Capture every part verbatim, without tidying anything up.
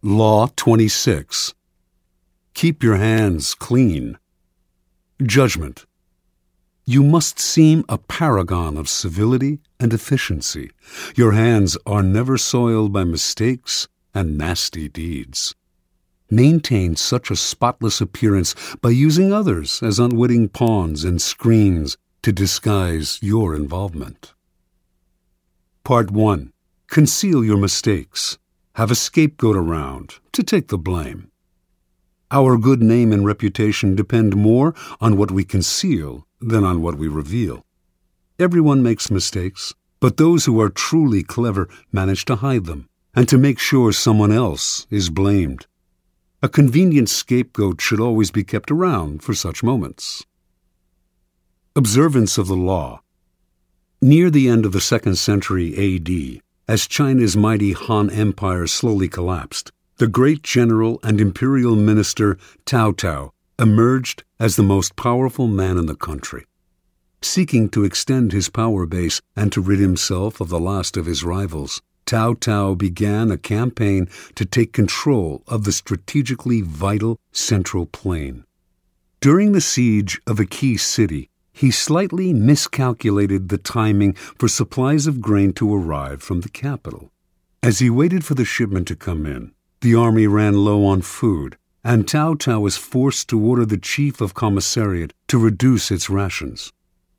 Law twenty-six. Keep your hands clean. Judgment. You must seem a paragon of civility and efficiency. Your hands are never soiled by mistakes and nasty deeds. Maintain such a spotless appearance by using others as unwitting pawns and screens to disguise your involvement. Part one. Conceal your mistakes. Have a scapegoat around to take the blame. Our good name and reputation depend more on what we conceal than on what we reveal. Everyone makes mistakes, but those who are truly clever manage to hide them and to make sure someone else is blamed. A convenient scapegoat should always be kept around for such moments. Observance of the law. Near the end of the second century A D, as China's mighty Han Empire slowly collapsed, the great general and imperial minister Cao Cao emerged as the most powerful man in the country. Seeking to extend his power base and to rid himself of the last of his rivals, Cao Cao began a campaign to take control of the strategically vital Central Plain. During the siege of a key city, he slightly miscalculated the timing for supplies of grain to arrive from the capital. As he waited for the shipment to come in, the army ran low on food, and Cao Cao was forced to order the chief of commissariat to reduce its rations.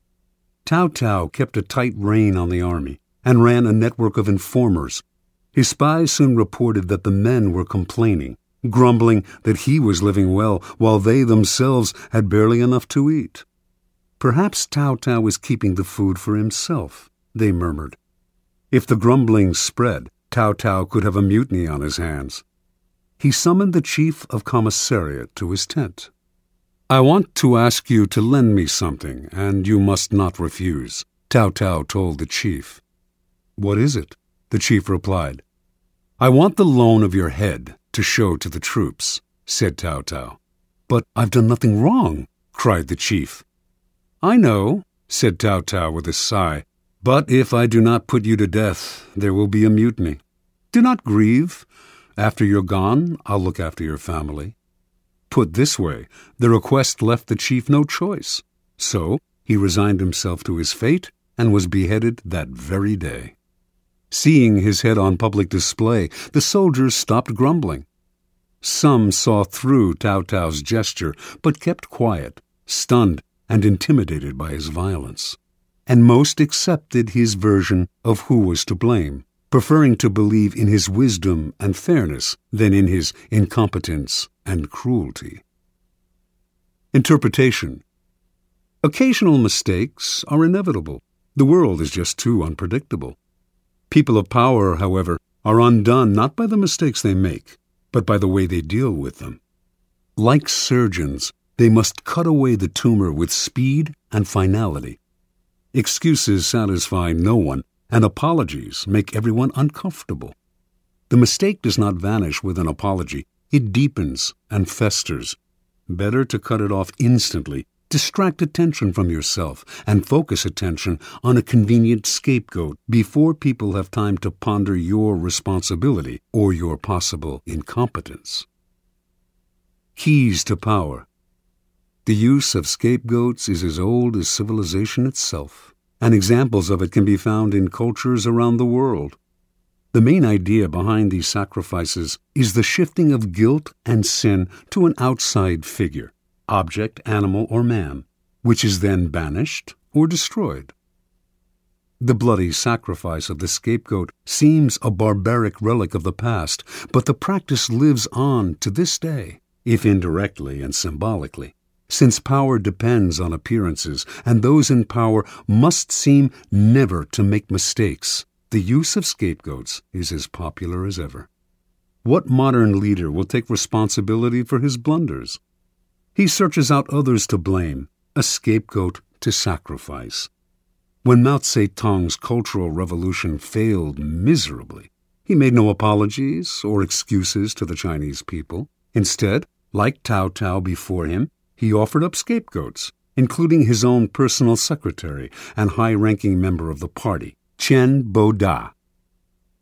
Cao Cao kept a tight rein on the army and ran a network of informers. His spies soon reported that the men were complaining, grumbling that he was living well while they themselves had barely enough to eat. Perhaps Cao Cao was keeping the food for himself, they murmured. If the grumbling spread, Cao Cao could have a mutiny on his hands. He summoned the chief of commissariat to his tent. "I want to ask you to lend me something, and you must not refuse," Cao Cao told the chief. "What is it?" the chief replied. "I want the loan of your head to show to the troops," said Cao Cao. "But I've done nothing wrong," cried the chief. "I know," said Cao Cao with a sigh, "but if I do not put you to death, there will be a mutiny. Do not grieve. After you're gone, I'll look after your family." Put this way, the request left the chief no choice. So he resigned himself to his fate and was beheaded that very day. Seeing his head on public display, the soldiers stopped grumbling. Some saw through Cao Cao's gesture, but kept quiet, stunned and intimidated by his violence. And most accepted his version of who was to blame, preferring to believe in his wisdom and fairness than in his incompetence and cruelty. Interpretation. Occasional mistakes are inevitable. The world is just too unpredictable. People of power, however, are undone not by the mistakes they make, but by the way they deal with them. Like surgeons, they must cut away the tumor with speed and finality. Excuses satisfy no one, and apologies make everyone uncomfortable. The mistake does not vanish with an apology. It deepens and festers. Better to cut it off instantly, distract attention from yourself, and focus attention on a convenient scapegoat before people have time to ponder your responsibility or your possible incompetence. Keys to power. The use of scapegoats is as old as civilization itself, and examples of it can be found in cultures around the world. The main idea behind these sacrifices is the shifting of guilt and sin to an outside figure, object, animal, or man, which is then banished or destroyed. The bloody sacrifice of the scapegoat seems a barbaric relic of the past, but the practice lives on to this day, if indirectly and symbolically. Since power depends on appearances, and those in power must seem never to make mistakes, the use of scapegoats is as popular as ever. What modern leader will take responsibility for his blunders? He searches out others to blame, a scapegoat to sacrifice. When Mao Zedong's Cultural Revolution failed miserably, he made no apologies or excuses to the Chinese people. Instead, like Cao Cao before him, he offered up scapegoats, including his own personal secretary and high-ranking member of the party, Chen Boda.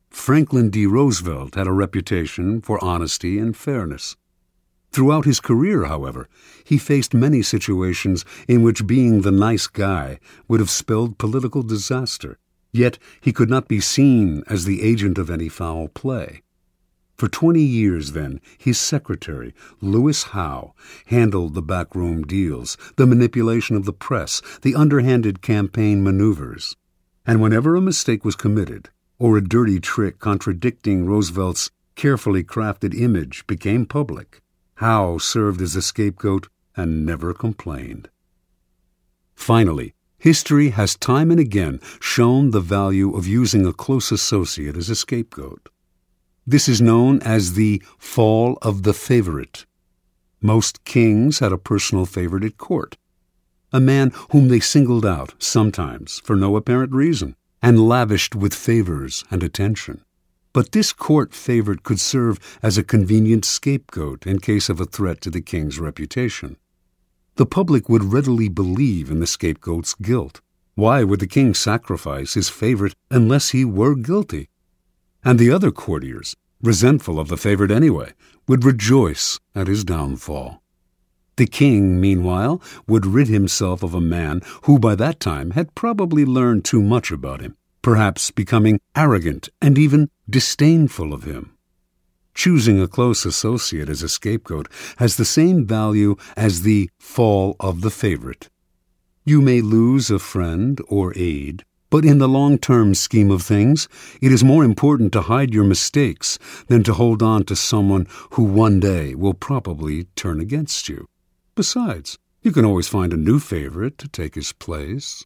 Franklin D. Roosevelt had a reputation for honesty and fairness. Throughout his career, however, he faced many situations in which being the nice guy would have spelled political disaster, yet he could not be seen as the agent of any foul play. For twenty years, then, his secretary, Lewis Howe, handled the backroom deals, the manipulation of the press, the underhanded campaign maneuvers. And whenever a mistake was committed, or a dirty trick contradicting Roosevelt's carefully crafted image became public, Howe served as a scapegoat and never complained. Finally, history has time and again shown the value of using a close associate as a scapegoat. This is known as the fall of the favorite. Most kings had a personal favorite at court, a man whom they singled out, sometimes for no apparent reason, and lavished with favors and attention. But this court favorite could serve as a convenient scapegoat in case of a threat to the king's reputation. The public would readily believe in the scapegoat's guilt. Why would the king sacrifice his favorite unless he were guilty? And the other courtiers, resentful of the favorite anyway, would rejoice at his downfall. The king, meanwhile, would rid himself of a man who by that time had probably learned too much about him, perhaps becoming arrogant and even disdainful of him. Choosing a close associate as a scapegoat has the same value as the fall of the favorite. You may lose a friend or aide, but in the long-term scheme of things, it is more important to hide your mistakes than to hold on to someone who one day will probably turn against you. Besides, you can always find a new favorite to take his place.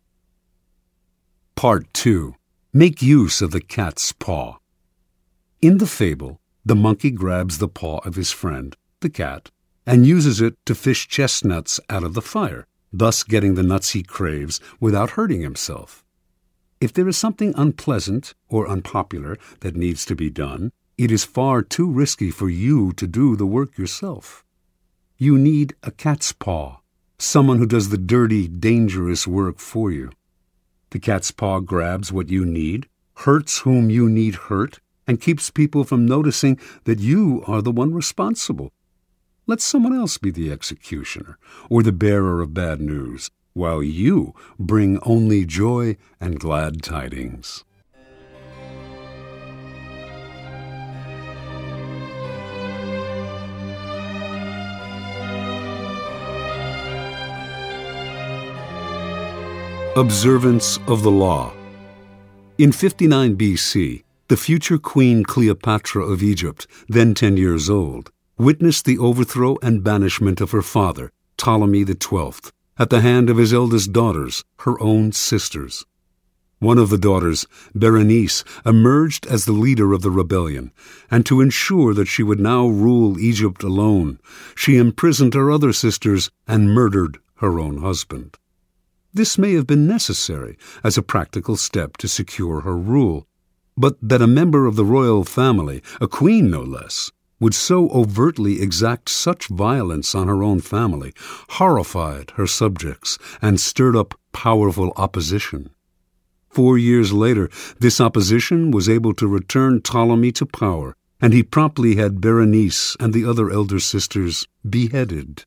Part two. Make use of the cat's paw. In the fable, the monkey grabs the paw of his friend, the cat, and uses it to fish chestnuts out of the fire, thus getting the nuts he craves without hurting himself. If there is something unpleasant or unpopular that needs to be done, it is far too risky for you to do the work yourself. You need a cat's paw, someone who does the dirty, dangerous work for you. The cat's paw grabs what you need, hurts whom you need hurt, and keeps people from noticing that you are the one responsible. Let someone else be the executioner or the bearer of bad news, while you bring only joy and glad tidings. Observance of the law. In fifty-nine B C, the future Queen Cleopatra of Egypt, then ten years old, witnessed the overthrow and banishment of her father, Ptolemy the Twelfth, at the hand of his eldest daughters, her own sisters. One of the daughters, Berenice, emerged as the leader of the rebellion, and to ensure that she would now rule Egypt alone, she imprisoned her other sisters and murdered her own husband. This may have been necessary as a practical step to secure her rule, but that a member of the royal family, a queen no less, would so overtly exact such violence on her own family horrified her subjects and stirred up powerful opposition. Four years later, this opposition was able to return Ptolemy to power, and he promptly had Berenice and the other elder sisters beheaded.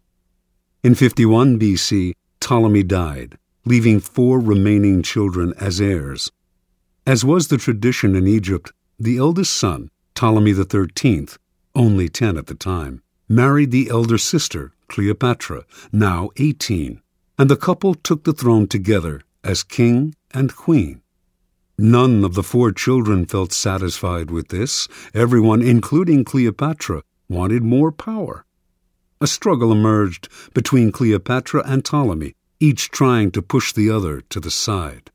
In fifty-one B C, Ptolemy died, leaving four remaining children as heirs. As was the tradition in Egypt, the eldest son, Ptolemy the Thirteenth, only ten at the time, married the elder sister, Cleopatra, now eighteen, and the couple took the throne together as king and queen. None of the four children felt satisfied with this. Everyone, including Cleopatra, wanted more power. A struggle emerged between Cleopatra and Ptolemy, each trying to push the other to the side.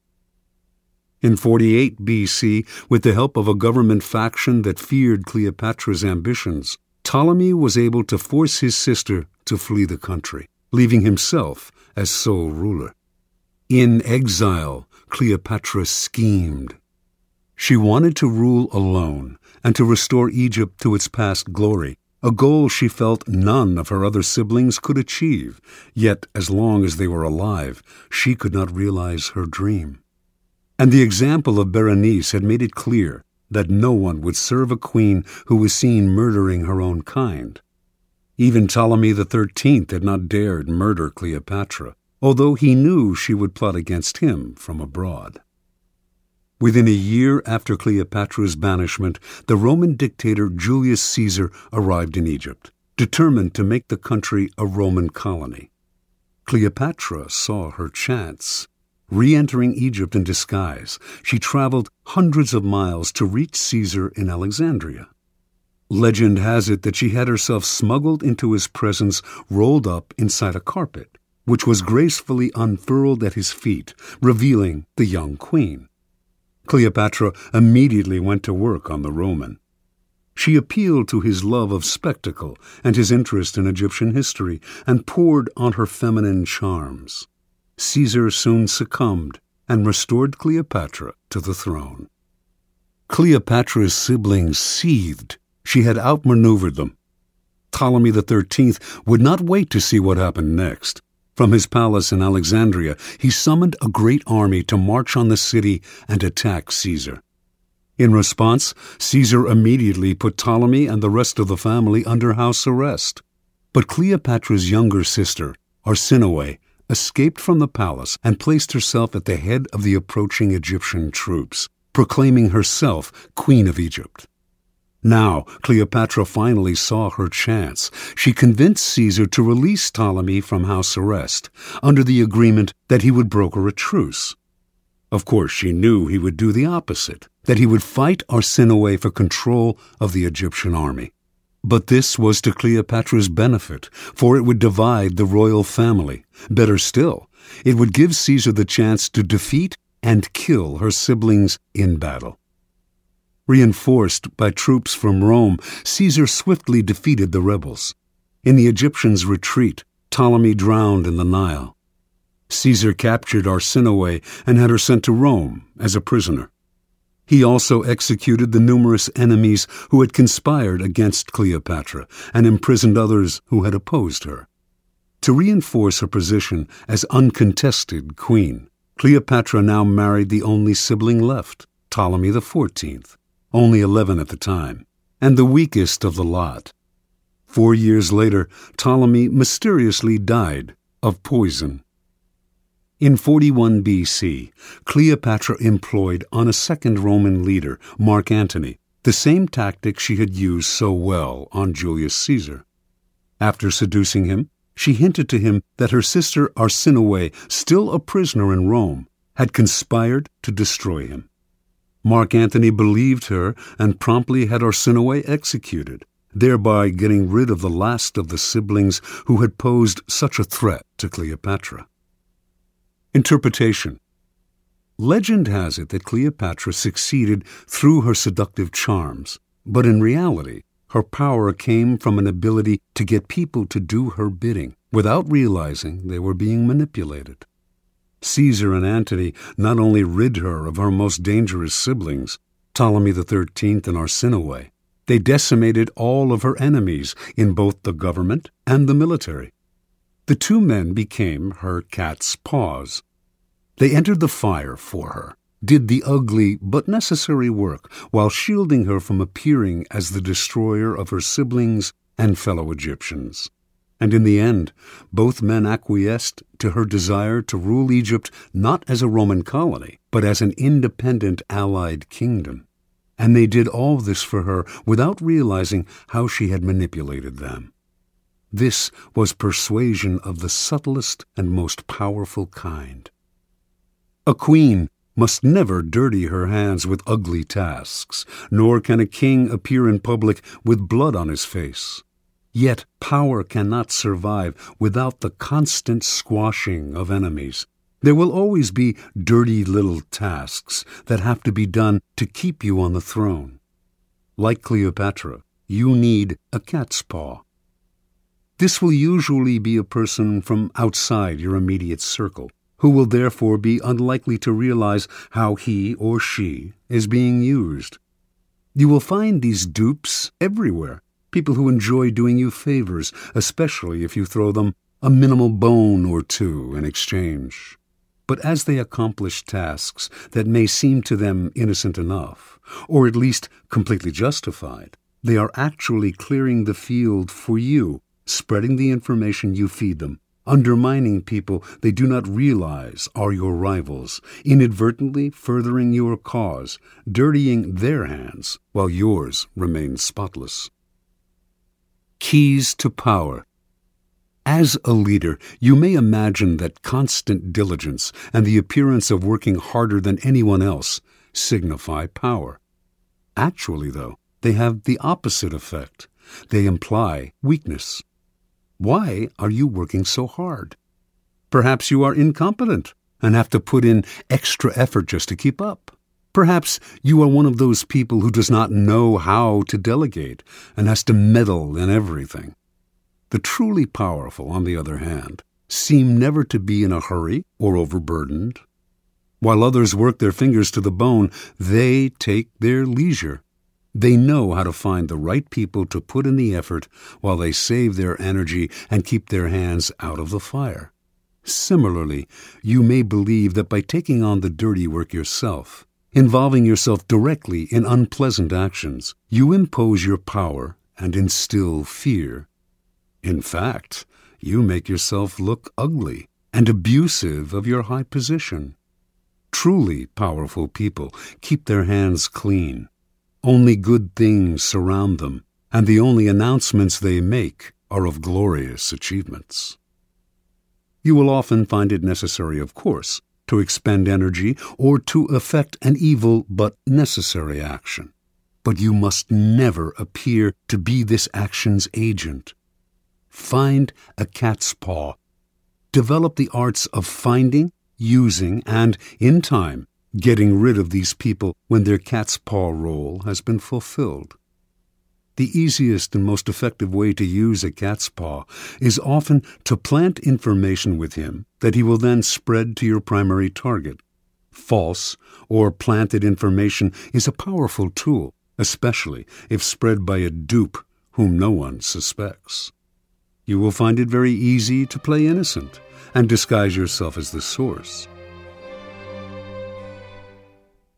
In forty-eight B C, with the help of a government faction that feared Cleopatra's ambitions, Ptolemy was able to force his sister to flee the country, leaving himself as sole ruler. In exile, Cleopatra schemed. She wanted to rule alone and to restore Egypt to its past glory, a goal she felt none of her other siblings could achieve, yet as long as they were alive, she could not realize her dream. And the example of Berenice had made it clear that no one would serve a queen who was seen murdering her own kind. Even Ptolemy the Thirteenth had not dared murder Cleopatra, although he knew she would plot against him from abroad. Within a year after Cleopatra's banishment, the Roman dictator Julius Caesar arrived in Egypt, determined to make the country a Roman colony. Cleopatra saw her chance. Re-entering Egypt in disguise, she traveled hundreds of miles to reach Caesar in Alexandria. Legend has it that she had herself smuggled into his presence rolled up inside a carpet, which was gracefully unfurled at his feet, revealing the young queen. Cleopatra immediately went to work on the Roman. She appealed to his love of spectacle and his interest in Egyptian history and poured on her feminine charms. Caesar soon succumbed and restored Cleopatra to the throne. Cleopatra's siblings seethed. She had outmaneuvered them. Ptolemy the Thirteenth would not wait to see what happened next. From his palace in Alexandria, he summoned a great army to march on the city and attack Caesar. In response, Caesar immediately put Ptolemy and the rest of the family under house arrest. But Cleopatra's younger sister, Arsinoe, escaped from the palace and placed herself at the head of the approaching Egyptian troops, proclaiming herself Queen of Egypt. Now, Cleopatra finally saw her chance. She convinced Caesar to release Ptolemy from house arrest, under the agreement that he would broker a truce. Of course, she knew he would do the opposite, that he would fight Arsinoe for control of the Egyptian army. But this was to Cleopatra's benefit, for it would divide the royal family. Better still, it would give Caesar the chance to defeat and kill her siblings in battle. Reinforced by troops from Rome, Caesar swiftly defeated the rebels. In the Egyptians' retreat, Ptolemy drowned in the Nile. Caesar captured Arsinoe and had her sent to Rome as a prisoner. He also executed the numerous enemies who had conspired against Cleopatra and imprisoned others who had opposed her. To reinforce her position as uncontested queen, Cleopatra now married the only sibling left, Ptolemy the Fourteenth, only eleven at the time, and the weakest of the lot. Four years later, Ptolemy mysteriously died of poison. In forty-one B C, Cleopatra employed on a second Roman leader, Mark Antony, the same tactic she had used so well on Julius Caesar. After seducing him, she hinted to him that her sister Arsinoe, still a prisoner in Rome, had conspired to destroy him. Mark Antony believed her and promptly had Arsinoe executed, thereby getting rid of the last of the siblings who had posed such a threat to Cleopatra. Interpretation. Legend has it that Cleopatra succeeded through her seductive charms, but in reality, her power came from an ability to get people to do her bidding without realizing they were being manipulated. Caesar and Antony not only rid her of her most dangerous siblings, Ptolemy the Thirteenth and Arsinoe, they decimated all of her enemies in both the government and the military. The two men became her cat's paws. They entered the fire for her, did the ugly but necessary work while shielding her from appearing as the destroyer of her siblings and fellow Egyptians. And in the end, both men acquiesced to her desire to rule Egypt not as a Roman colony, but as an independent allied kingdom. And they did all this for her without realizing how she had manipulated them. This was persuasion of the subtlest and most powerful kind. A queen must never dirty her hands with ugly tasks, nor can a king appear in public with blood on his face. Yet power cannot survive without the constant squashing of enemies. There will always be dirty little tasks that have to be done to keep you on the throne. Like Cleopatra, you need a cat's paw. This will usually be a person from outside your immediate circle, who will therefore be unlikely to realize how he or she is being used. You will find these dupes everywhere. People who enjoy doing you favors, especially if you throw them a minimal bone or two in exchange. But as they accomplish tasks that may seem to them innocent enough, or at least completely justified, they are actually clearing the field for you, spreading the information you feed them, undermining people they do not realize are your rivals, inadvertently furthering your cause, dirtying their hands while yours remain spotless. Keys to power. As a leader, you may imagine that constant diligence and the appearance of working harder than anyone else signify power. Actually, though, they have the opposite effect. They imply weakness. Why are you working so hard? Perhaps you are incompetent and have to put in extra effort just to keep up. Perhaps you are one of those people who does not know how to delegate and has to meddle in everything. The truly powerful, on the other hand, seem never to be in a hurry or overburdened. While others work their fingers to the bone, they take their leisure. They know how to find the right people to put in the effort while they save their energy and keep their hands out of the fire. Similarly, you may believe that by taking on the dirty work yourself, involving yourself directly in unpleasant actions, you impose your power and instill fear. In fact, you make yourself look ugly and abusive of your high position. Truly powerful people keep their hands clean. Only good things surround them, and the only announcements they make are of glorious achievements. You will often find it necessary, of course, to expend energy or to effect an evil but necessary action. But you must never appear to be this action's agent. Find a cat's paw. Develop the arts of finding, using, and, in time, getting rid of these people when their cat's paw role has been fulfilled. The easiest and most effective way to use a cat's paw is often to plant information with him that he will then spread to your primary target. False or planted information is a powerful tool, especially if spread by a dupe whom no one suspects. You will find it very easy to play innocent and disguise yourself as the source.